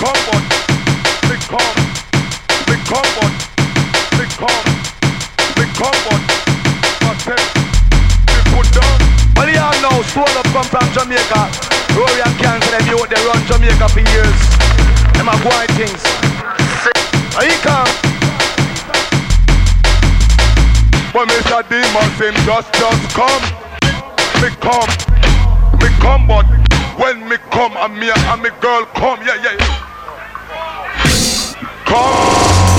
come but me come, me come but me come, me come but me put down. Well, you all know, Swole Up come from Jamaica. Rory and Cancer, them youth, they run Jamaica for years. Them are white things. Here you come. When Mr. Demons him just come. Me come but when me come and me girl come, yeah. Come.